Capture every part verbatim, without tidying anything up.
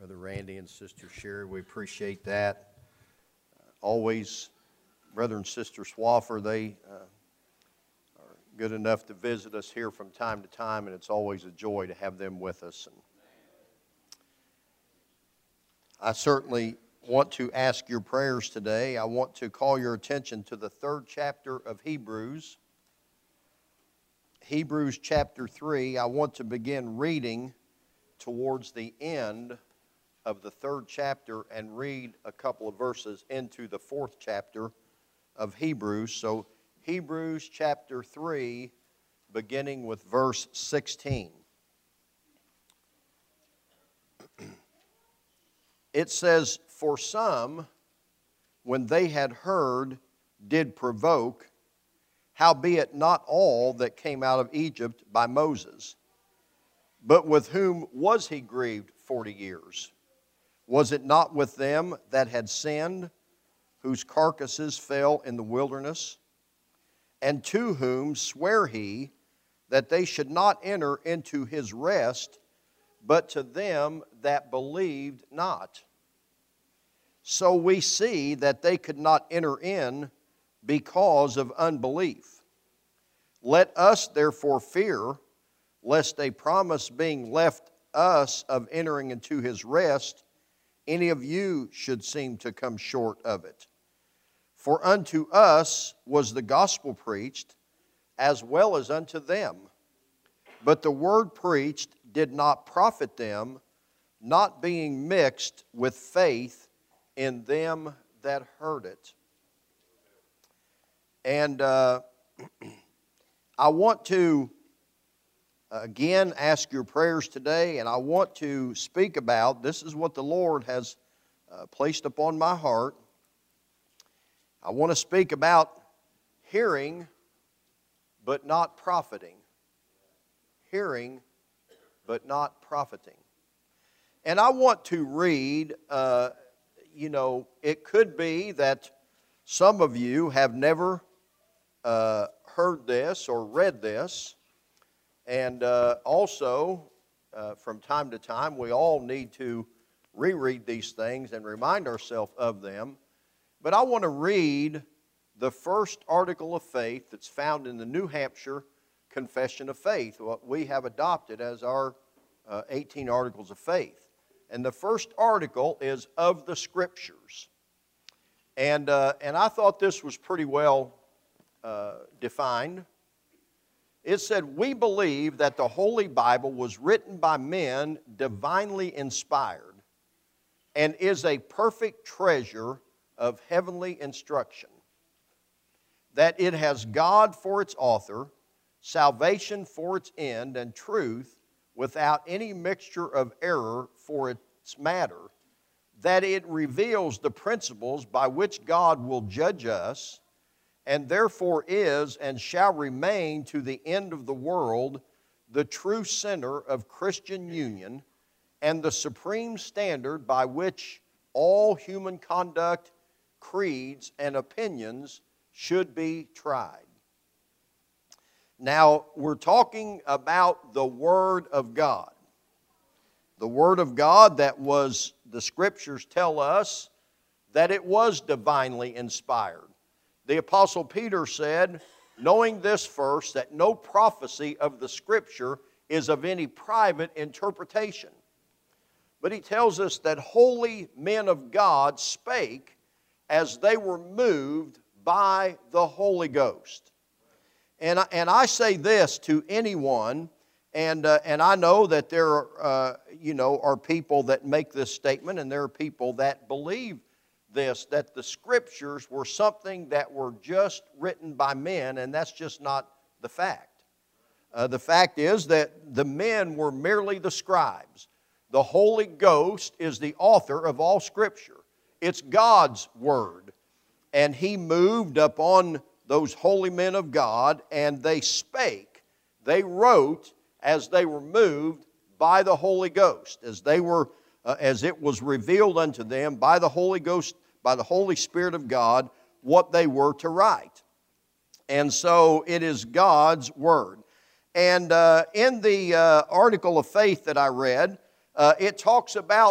Brother Randy and Sister Sherry, we appreciate that. Uh, always, Brother and Sister Swaffer, they uh, are good enough to visit us here from time to time, and it's always a joy to have them with us. And I certainly want to ask your prayers today. I want to call your attention to the third chapter of Hebrews. Hebrews chapter three. I want to begin reading towards the end of the third chapter and read a couple of verses into the fourth chapter of Hebrews. So Hebrews chapter three, beginning with verse sixteen. It says, "For some, when they had heard, did provoke, howbeit not all that came out of Egypt by Moses. But with whom was he grieved forty years? Was it not with them that had sinned, whose carcasses fell in the wilderness? And to whom sware he that they should not enter into his rest, but to them that believed not? So we see that they could not enter in because of unbelief. Let us therefore fear, lest a promise being left us of entering into his rest, any of you should seem to come short of it. For unto us was the gospel preached, as well as unto them. But the word preached did not profit them, not being mixed with faith in them that heard it." And uh, I want to again ask your prayers today, and I want to speak about, this is what the Lord has uh, placed upon my heart. I want to speak about hearing but not profiting. Hearing but not profiting. And I want to read, uh, you know, it could be that some of you have never uh, heard this or read this. And uh, also, uh, from time to time, we all need to reread these things and remind ourselves of them. But I want to read the first article of faith that's found in the New Hampshire Confession of Faith, what we have adopted as our uh, eighteen Articles of Faith. And the first article is of the Scriptures. And, uh, and I thought this was pretty well uh, defined. It said, "We believe that the Holy Bible was written by men divinely inspired and is a perfect treasure of heavenly instruction, that it has God for its author, salvation for its end, and truth without any mixture of error for its matter, that it reveals the principles by which God will judge us, and therefore is and shall remain to the end of the world the true center of Christian union and the supreme standard by which all human conduct, creeds, and opinions should be tried." Now, we're talking about the Word of God. The Word of God that was, the Scriptures tell us, that it was divinely inspired. The Apostle Peter said, knowing this first, that no prophecy of the Scripture is of any private interpretation. But he tells us that holy men of God spake as they were moved by the Holy Ghost. And I, and I say this to anyone, and uh, and I know that there are, uh, you know, are people that make this statement, and there are people that believe this, that the Scriptures were something that were just written by men, and that's just not the fact. Uh, the fact is that the men were merely the scribes. The Holy Ghost is the author of all Scripture. It's God's Word. And He moved upon those holy men of God, and they spake, they wrote as they were moved by the Holy Ghost, as they were, uh, as it was revealed unto them by the Holy Ghost, by the Holy Spirit of God, what they were to write. And so it is God's Word. And uh, in the uh, article of faith that I read, uh, it talks about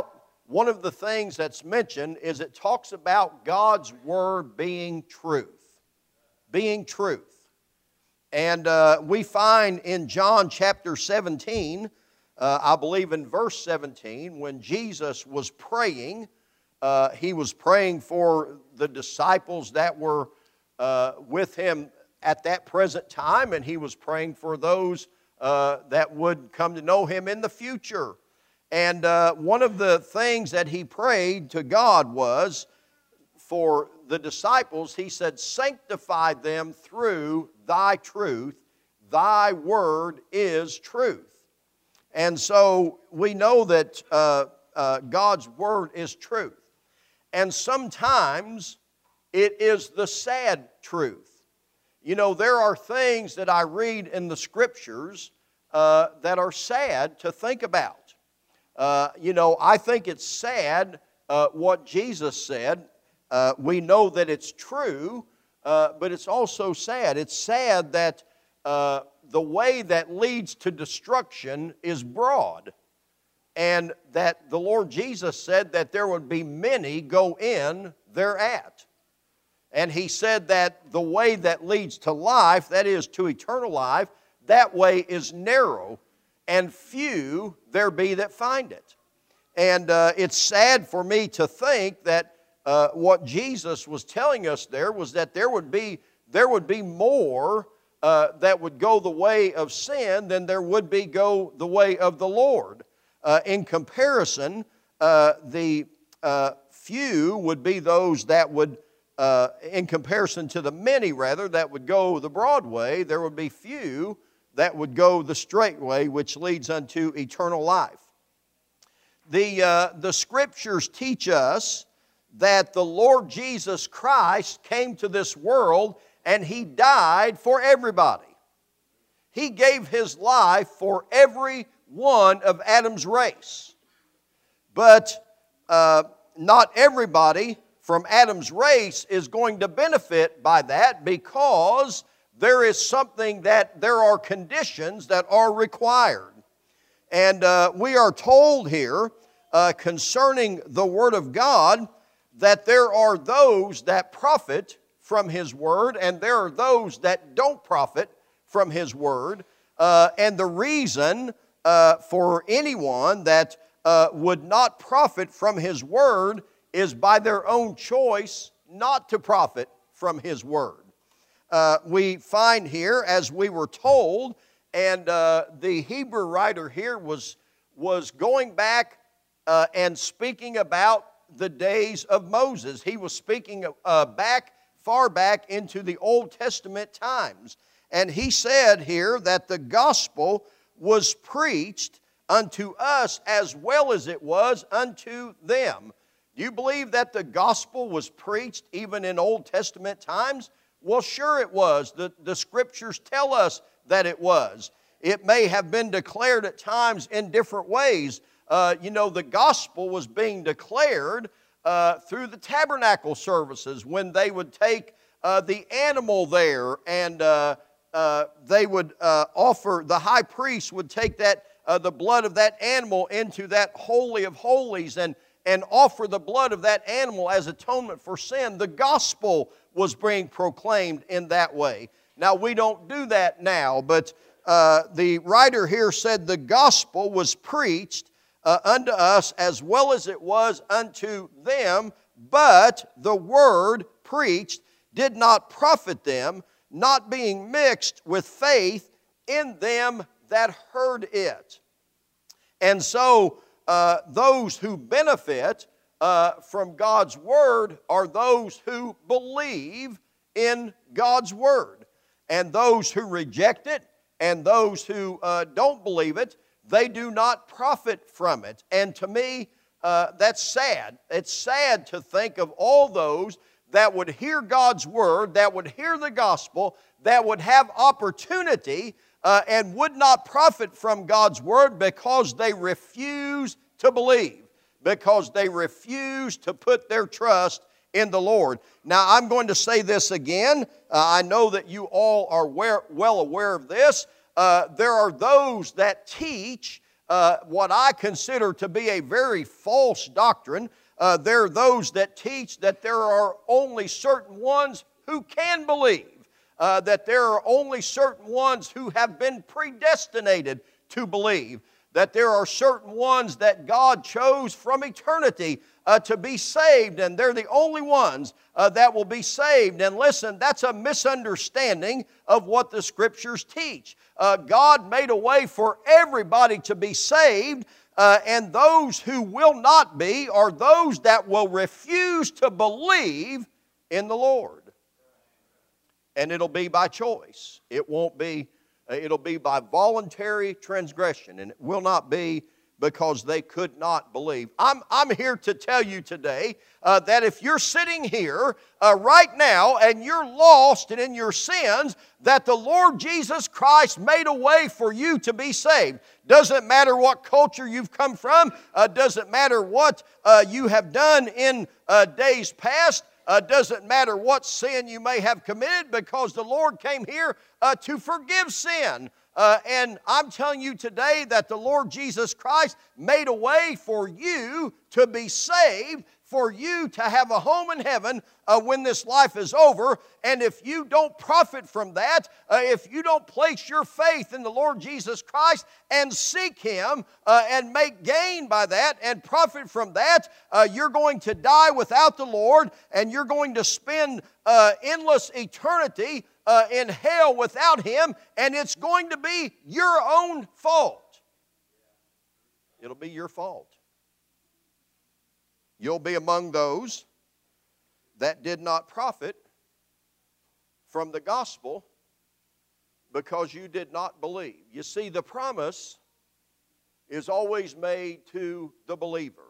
one of the things that's mentioned is it talks about God's Word being truth. Being truth. And uh, we find in John chapter seventeen, uh, I believe in verse seventeen, when Jesus was praying, uh, he was praying for the disciples that were uh, with him at that present time, and he was praying for those uh, that would come to know him in the future. And uh, one of the things that he prayed to God was for the disciples, he said, sanctify them through thy truth. Thy word is truth. And so we know that uh, uh, God's word is truth. And sometimes it is the sad truth. You know, there are things that I read in the Scriptures uh, that are sad to think about. Uh, you know, I think it's sad uh, what Jesus said. Uh, we know that it's true, uh, but it's also sad. It's sad that uh, the way that leads to destruction is broad, and that the Lord Jesus said that there would be many go in thereat. And He said that the way that leads to life, that is to eternal life, that way is narrow, and few there be that find it. And uh, it's sad for me to think that uh, what Jesus was telling us there was that there would be, there would be more uh, that would go the way of sin than there would be go the way of the Lord. Uh, in comparison, uh, the uh, few would be those that would, uh, in comparison to the many rather, that would go the broad way, there would be few that would go the straight way, which leads unto eternal life. The, uh, the Scriptures teach us that the Lord Jesus Christ came to this world and He died for everybody. He gave His life for every one of Adam's race. But uh, not everybody from Adam's race is going to benefit by that, because there is something that, there are conditions that are required. And uh, we are told here uh, concerning the Word of God that there are those that profit from His Word, and there are those that don't profit from His Word. Uh, and the reason uh, for anyone that uh, would not profit from His Word is by their own choice not to profit from His Word. Uh, we find here, as we were told, and uh, the Hebrew writer here was, was going back uh, and speaking about the days of Moses. He was speaking uh, back, far back into the Old Testament times. And he said here that the gospel was preached unto us as well as it was unto them. Do you believe that the gospel was preached even in Old Testament times? Well, sure it was. The, the Scriptures tell us that it was. It may have been declared at times in different ways. Uh, you know, the gospel was being declared uh, through the tabernacle services, when they would take uh, the animal there and uh, uh, they would uh, offer, the high priest would take that uh, the blood of that animal into that Holy of Holies and, and offer the blood of that animal as atonement for sin. The gospel was being proclaimed in that way. Now, we don't do that now, but uh, the writer here said the gospel was preached uh, unto us as well as it was unto them, but the word preached did not profit them, not being mixed with faith in them that heard it. And so, uh, those who benefit Uh, from God's Word are those who believe in God's Word. And those who reject it and those who uh, don't believe it, they do not profit from it. And to me, uh, that's sad. It's sad to think of all those that would hear God's Word, that would hear the gospel, that would have opportunity uh, and would not profit from God's Word because they refuse to believe. Because they refuse to put their trust in the Lord. Now, I'm going to say this again. Uh, I know that you all are aware, well aware of this. Uh, there are those that teach uh, what I consider to be a very false doctrine. Uh, there are those that teach that there are only certain ones who can believe, uh, that there are only certain ones who have been predestinated to believe, that there are certain ones that God chose from eternity uh, to be saved, and they're the only ones uh, that will be saved. And listen, that's a misunderstanding of what the Scriptures teach. Uh, God made a way for everybody to be saved, uh, and those who will not be are those that will refuse to believe in the Lord. And it'll be by choice. It won't be It'll be by voluntary transgression, and it will not be because they could not believe. I'm, I'm here to tell you today uh, that if you're sitting here uh, right now and you're lost and in your sins, that the Lord Jesus Christ made a way for you to be saved. Doesn't matter what culture you've come from. Uh, doesn't matter what uh, you have done in uh, days past. Uh, doesn't matter what sin you may have committed, because the Lord came here uh, to forgive sin. Uh, and I'm telling you today that the Lord Jesus Christ made a way for you to be saved, for you to have a home in heaven uh, when this life is over. And if you don't profit from that, uh, if you don't place your faith in the Lord Jesus Christ and seek Him uh, and make gain by that and profit from that, uh, you're going to die without the Lord, and you're going to spend uh, endless eternity uh, in hell without Him, and it's going to be your own fault. It'll be your fault. You'll be among those that did not profit from the gospel because you did not believe. You see, the promise is always made to the believer.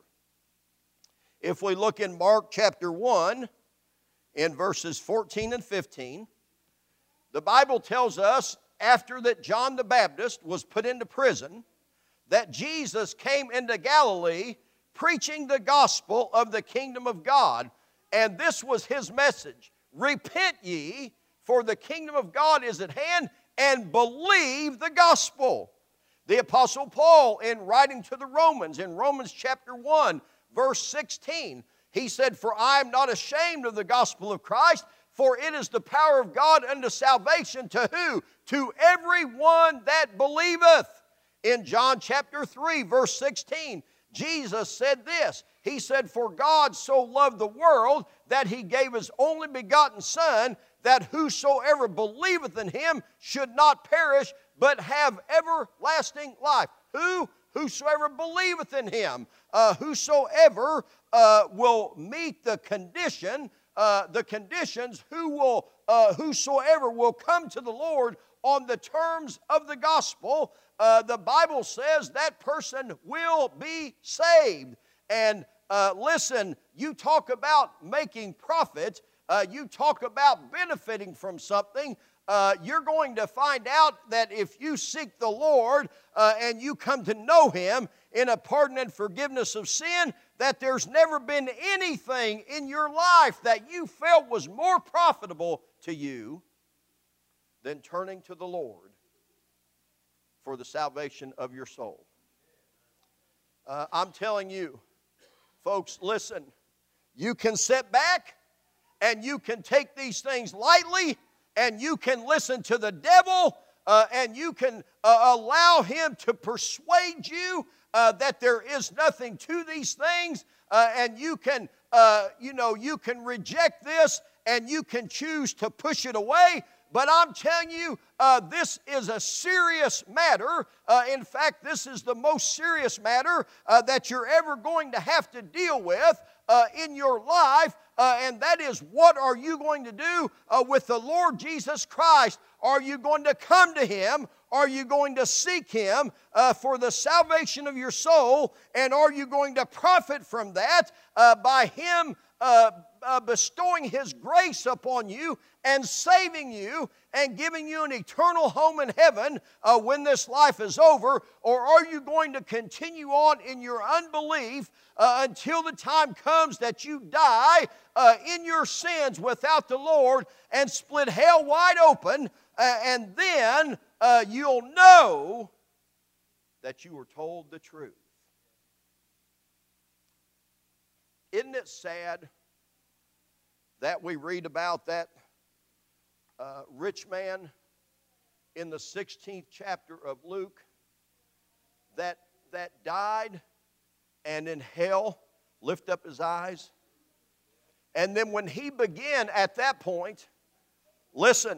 If we look in Mark chapter one, in verses fourteen and fifteen, the Bible tells us after that John the Baptist was put into prison, that Jesus came into Galilee preaching the gospel of the kingdom of God. And this was His message: repent ye, for the kingdom of God is at hand, and believe the gospel. The Apostle Paul, in writing to the Romans, in Romans chapter one, verse sixteen, he said, "For I am not ashamed of the gospel of Christ, for it is the power of God unto salvation." To who? To everyone that believeth. In John chapter three, verse sixteen, Jesus said this. He said, "For God so loved the world that He gave His only begotten Son, that whosoever believeth in Him should not perish, but have everlasting life." Who? Whosoever believeth in Him. Uh, whosoever uh, will meet the condition, uh, the conditions, who will, uh, whosoever will come to the Lord on the terms of the gospel, uh, the Bible says that person will be saved. And uh, listen, you talk about making profit, uh, you talk about benefiting from something, uh, you're going to find out that if you seek the Lord uh, and you come to know Him in a pardon and forgiveness of sin, that there's never been anything in your life that you felt was more profitable to you than turning to the Lord for the salvation of your soul. Uh, I'm telling you, folks, listen, you can sit back and you can take these things lightly, and you can listen to the devil, uh, and you can uh, allow him to persuade you uh, that there is nothing to these things, uh, and you can, uh, you know, you can reject this, and you can choose to push it away. But I'm telling you, uh, this is a serious matter. Uh, in fact, this is the most serious matter uh, that you're ever going to have to deal with uh, in your life. Uh, and that is, what are you going to do uh, with the Lord Jesus Christ? Are you going to come to Him? Are you going to seek Him uh, for the salvation of your soul? And are you going to profit from that uh, by Him uh, uh, bestowing His grace upon you and saving you and giving you an eternal home in heaven uh, when this life is over? Or are you going to continue on in your unbelief uh, until the time comes that you die uh, in your sins without the Lord and split hell wide open, uh, and then uh, you'll know that you were told the truth. Isn't it sad that we read about that uh, rich man in the sixteenth chapter of Luke that, that died and in hell lift up his eyes? And then when he began at that point, listen,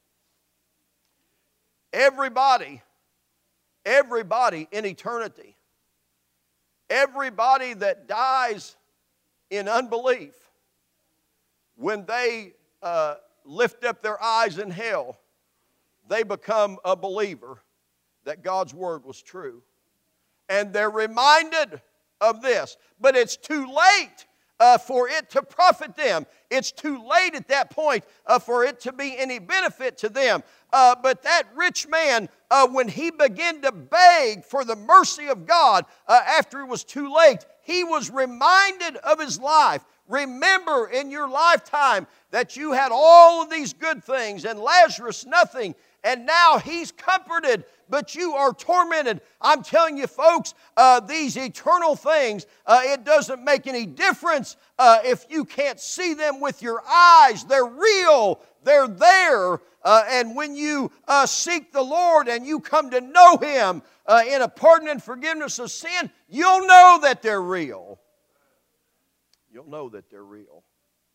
everybody, everybody in eternity, everybody that dies in unbelief, when they uh, lift up their eyes in hell, they become a believer that God's word was true. And they're reminded of this. But it's too late uh, for it to profit them. It's too late at that point uh, for it to be any benefit to them. Uh, but that rich man, uh, when he began to beg for the mercy of God uh, after it was too late, he was reminded of his life. Remember in your lifetime that you had all of these good things and Lazarus nothing, and now he's comforted, but you are tormented. I'm telling you, folks, uh, these eternal things, uh, it doesn't make any difference uh, if you can't see them with your eyes. They're real. They're there. Uh, and when you uh, seek the Lord and you come to know Him uh, in a pardon and forgiveness of sin, you'll know that they're real. You'll know that they're real.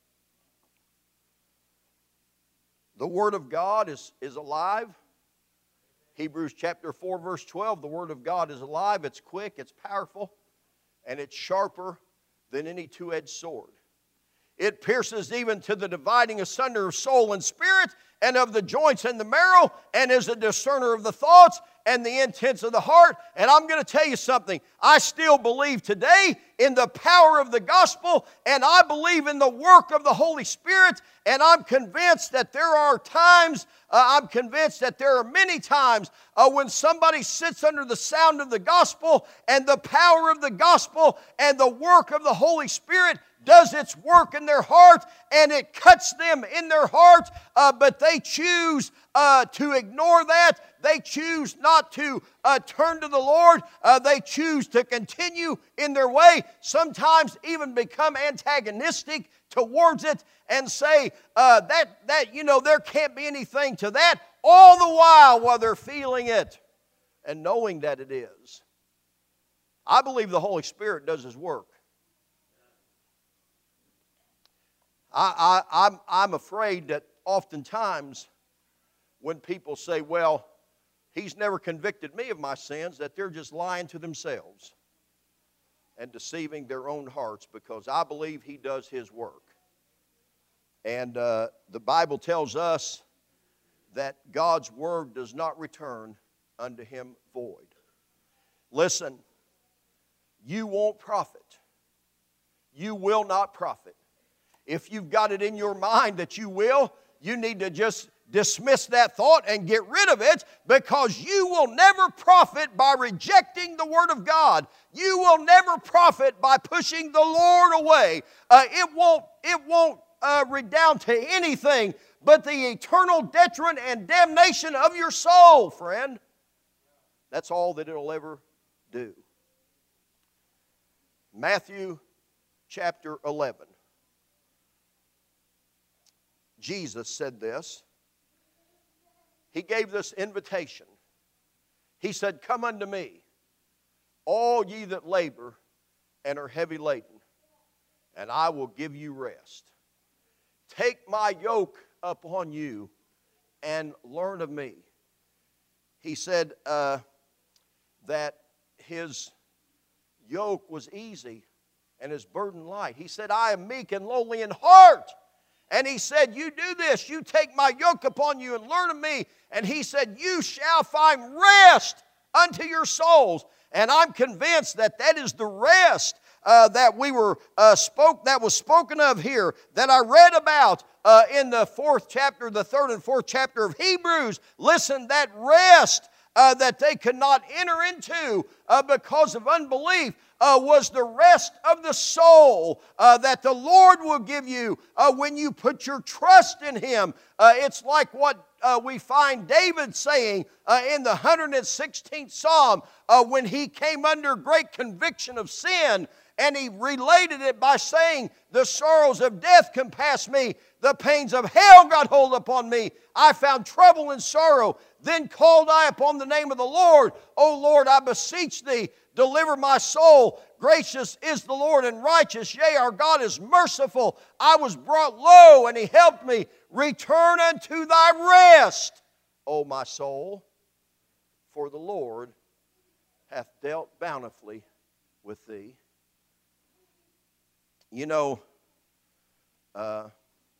The Word of God is, is alive. Hebrews chapter four, verse twelve, the Word of God is alive, it's quick, it's powerful, and it's sharper than any two-edged sword. It pierces even to the dividing asunder of soul and spirit, and of the joints and the marrow, and is a discerner of the thoughts and the intents of the heart. And I'm going to tell you something. I still believe today in the power of the gospel, and I believe in the work of the Holy Spirit, and I'm convinced that there are times, uh, I'm convinced that there are many times uh, when somebody sits under the sound of the gospel, and the power of the gospel and the work of the Holy Spirit does its work in their heart, and it cuts them in their heart, uh, but they choose uh, to ignore that. They choose not to uh, turn to the Lord. Uh, they choose to continue in their way, sometimes even become antagonistic towards it and say uh, that, that, you know, there can't be anything to that, all the while while they're feeling it and knowing that it is. I believe the Holy Spirit does His work. I, I, I'm, I'm afraid that oftentimes when people say, well, He's never convicted me of my sins, that they're just lying to themselves and deceiving their own hearts, because I believe He does His work. And uh, the Bible tells us that God's Word does not return unto Him void. Listen, you won't profit. You will not profit. If you've got it in your mind that you will, you need to just dismiss that thought and get rid of it, because you will never profit by rejecting the Word of God. You will never profit by pushing the Lord away. Uh, it won't, it won't uh, redound to anything but the eternal detriment and damnation of your soul, friend. That's all that it'll ever do. Matthew chapter eleven. Jesus said this. He gave this invitation. He said, "Come unto me, all ye that labor and are heavy laden, and I will give you rest. Take my yoke upon you and learn of me." He said uh, that His yoke was easy and His burden light. He said, "I am meek and lowly in heart." And He said, you do this, you take my yoke upon you and learn of me. And He said, you shall find rest unto your souls. And I'm convinced that that is the rest uh, that we were uh, spoke that was spoken of here, that I read about uh, in the fourth chapter, the third and fourth chapter of Hebrews. Listen, that rest uh, that they could not enter into uh, because of unbelief uh, was the rest of the soul uh, that the Lord will give you uh, when you put your trust in Him. Uh, it's like what uh, we find David saying uh, in the one hundred sixteenth Psalm uh, when he came under great conviction of sin. And he related it by saying, the sorrows of death compassed me. The pains of hell got hold upon me. I found trouble and sorrow. Then called I upon the name of the Lord. O Lord, I beseech thee, deliver my soul. Gracious is the Lord and righteous. Yea, our God is merciful. I was brought low, and He helped me. Return unto thy rest, O my soul. For the Lord hath dealt bountifully with thee. You know, uh,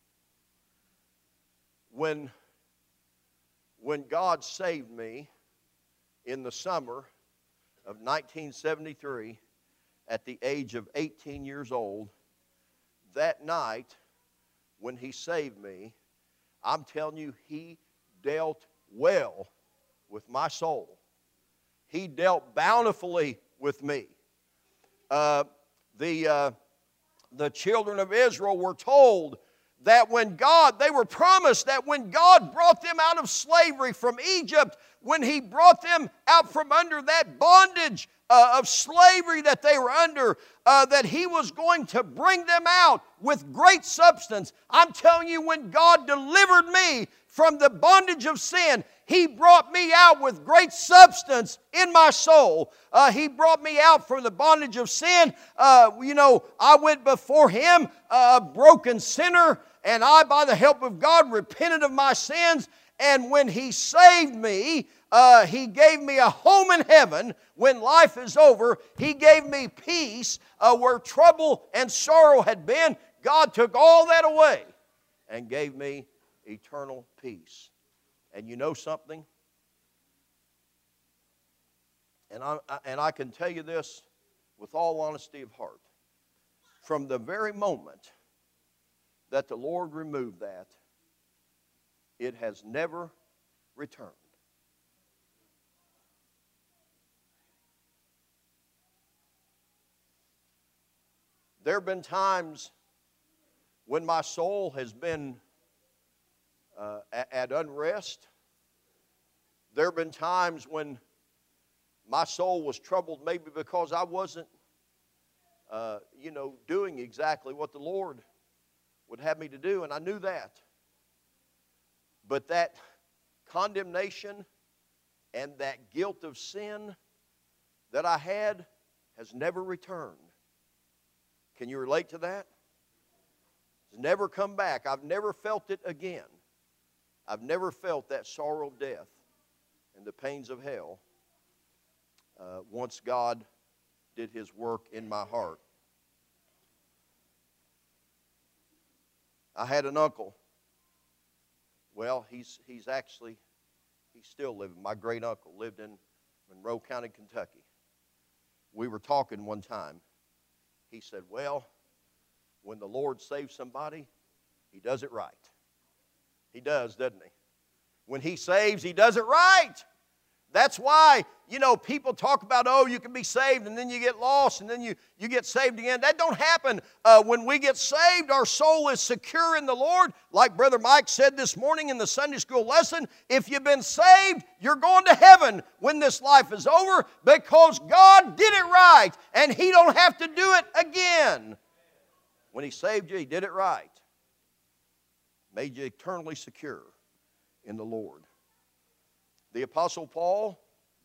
when, when God saved me in the summer of nineteen seventy-three at the age of eighteen years old, that night when He saved me, I'm telling you, He dealt well with my soul. He dealt bountifully with me. Uh, the... Uh, The children of Israel were told that when God, they were promised that when God brought them out of slavery from Egypt, when He brought them out from under that bondage uh, of slavery that they were under, uh, that He was going to bring them out with great substance. I'm telling you, when God delivered me from the bondage of sin, He brought me out with great substance in my soul. Uh, he brought me out from the bondage of sin. Uh, you know, I went before Him, a broken sinner, and I, by the help of God, repented of my sins. And when He saved me, uh, He gave me a home in heaven. When life is over, He gave me peace uh, where trouble and sorrow had been. God took all that away and gave me eternal peace. And you know something? And I, and I can tell you this with all honesty of heart. From the very moment that the Lord removed that, it has never returned. There have been times when my soul has been uh, at, at unrest. There have been times when my soul was troubled maybe because I wasn't, uh, you know, doing exactly what the Lord would have me to do, and I knew that. But that condemnation and that guilt of sin that I had has never returned. Can you relate to that? It's never come back. I've never felt it again. I've never felt that sorrow of death and the pains of hell uh, once God did His work in my heart. I had an uncle. Well, he's, he's actually, he's still living. My great uncle lived in Monroe County, Kentucky. We were talking one time. He said, well, when the Lord saves somebody, He does it right. He does, doesn't He? When He saves, He does it right. That's why, you know, people talk about, oh, you can be saved and then you get lost and then you, you get saved again. That don't happen. Uh, when we get saved, our soul is secure in the Lord. Like Brother Mike said this morning in the Sunday school lesson, if you've been saved, you're going to heaven when this life is over because God did it right and He don't have to do it again. When He saved you, He did it right. Made you eternally secure in the Lord. The Apostle Paul,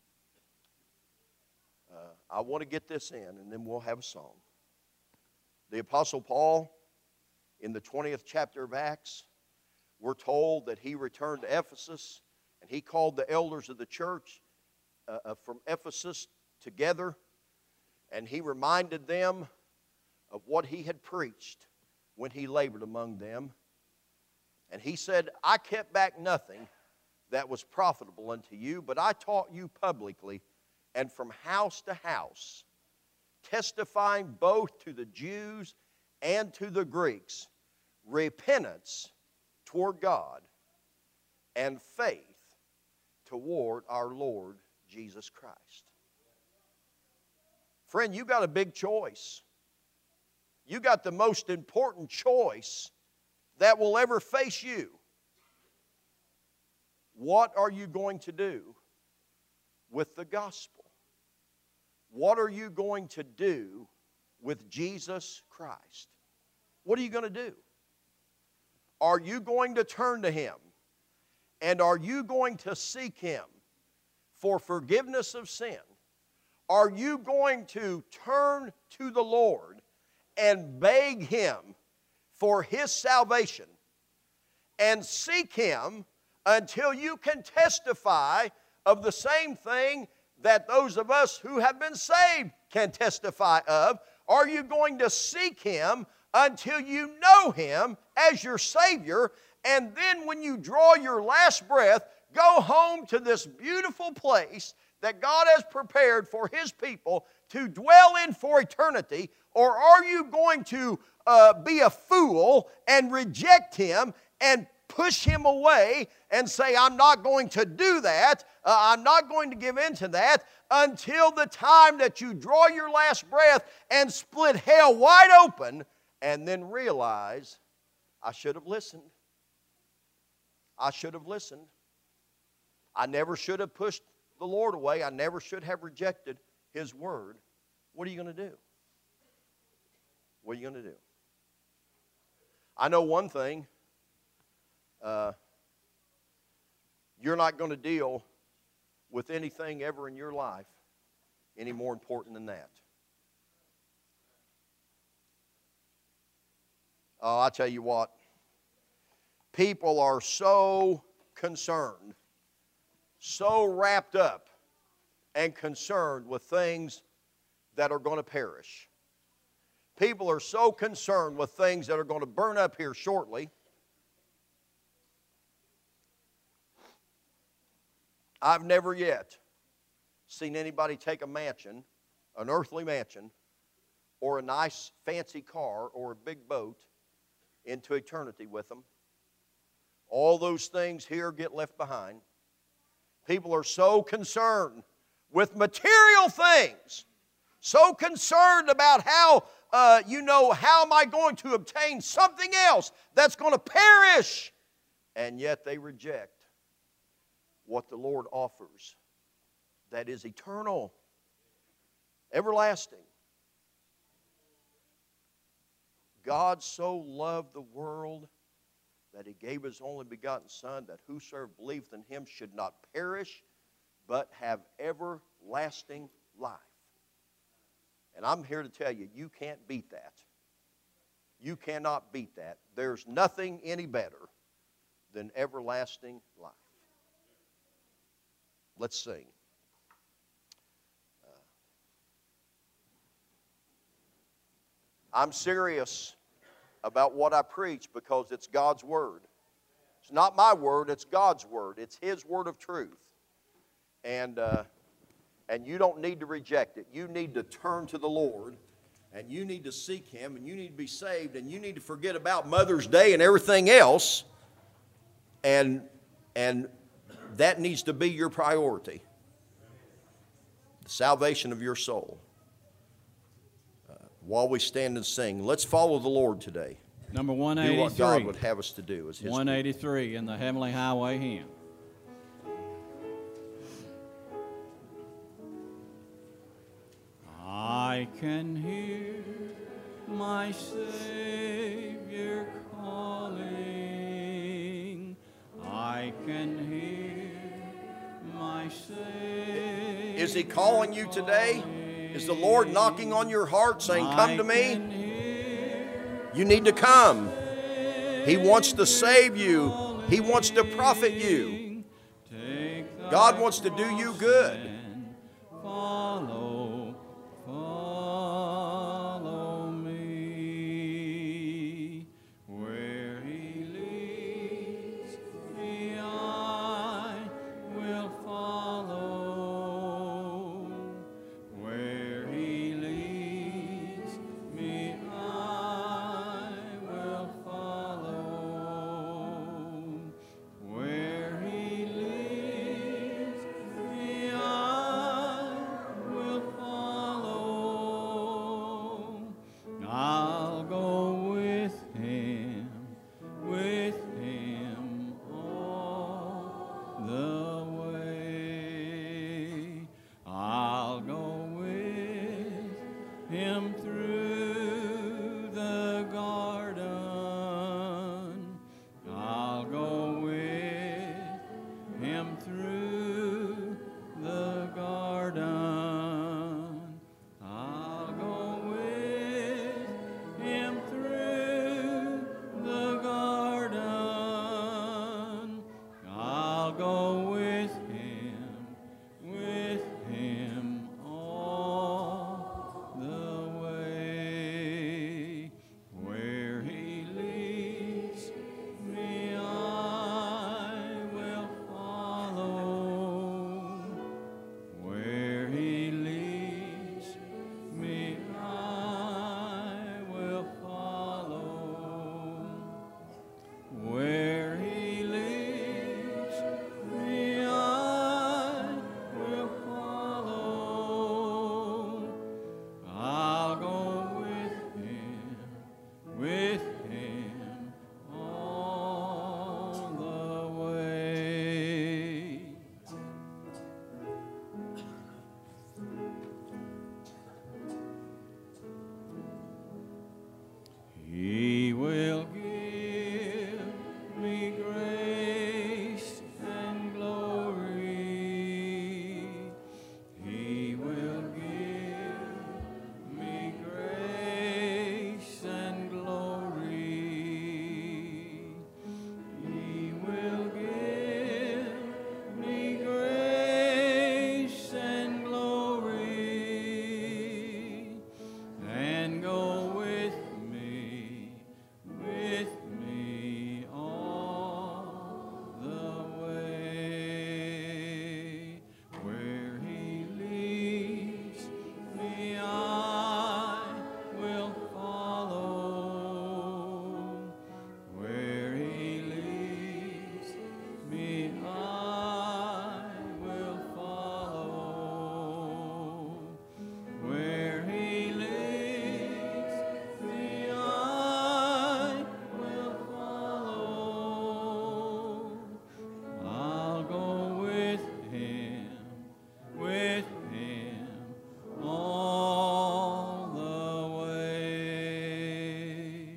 uh, I want to get this in and then we'll have a song. The Apostle Paul, in the twentieth chapter of Acts, we're told that he returned to Ephesus and he called the elders of the church uh, uh, from Ephesus together, and he reminded them of what he had preached when he labored among them. And he said, I kept back nothing that was profitable unto you, but I taught you publicly and from house to house, testifying both to the Jews and to the Greeks, repentance toward God and faith toward our Lord Jesus Christ. Friend, you got a big choice. You got the most important choice that will ever face you. What are you going to do with the gospel? What are you going to do with Jesus Christ? What are you going to do? Are you going to turn to Him? And are you going to seek Him for forgiveness of sin? Are you going to turn to the Lord and beg Him for His salvation and seek Him until you can testify of the same thing that those of us who have been saved can testify of? Are you going to seek Him until you know Him as your Savior, and then when you draw your last breath, go home to this beautiful place that God has prepared for His people to dwell in for eternity? Or are you going to uh, be a fool and reject Him and push Him away and say, I'm not going to do that, uh, I'm not going to give in to that, until the time that you draw your last breath and split hell wide open, and then realize, I should have listened. I should have listened. I never should have pushed the Lord away. I never should have rejected His word. What are you going to do? What are you going to do? I know one thing. Uh, you're not going to deal with anything ever in your life any more important than that. Oh, I tell you what. People are so concerned, so wrapped up and concerned with things that are going to perish. People are so concerned with things that are going to burn up here shortly. I've never yet seen anybody take a mansion, an earthly mansion, or a nice fancy car or a big boat into eternity with them. All those things here get left behind. People are so concerned with material things, so concerned about how, uh, you know, how am I going to obtain something else that's going to perish? And yet they reject what the Lord offers that is eternal, everlasting. God so loved the world that He gave His only begotten Son, that whosoever believeth in Him should not perish, but have everlasting life. And I'm here to tell you, you can't beat that. You cannot beat that. There's nothing any better than everlasting life. Let's sing. Uh, I'm serious about what I preach because it's God's Word. It's not my word, it's God's Word. It's His word of truth. And, uh, and you don't need to reject it. You need to turn to the Lord, and you need to seek Him, and you need to be saved, and you need to forget about Mother's Day and everything else, and, and that needs to be your priority. The salvation of your soul. Uh, while we stand and sing, let's follow the Lord today. Number one eighty-three. Do what God would have us to do as His one eighty-three people. In the Heavenly Highway Hymn. I can hear my Savior calling. I can hear my Savior. Is He calling you today? Is the Lord knocking on your heart saying, come to me? You need to come. He wants to save you. He wants to profit you. God wants to do you good. Follow, follow me. Where He leads me, I will follow. Where He leads me, I will follow. Where He leads me, I with him all the way. He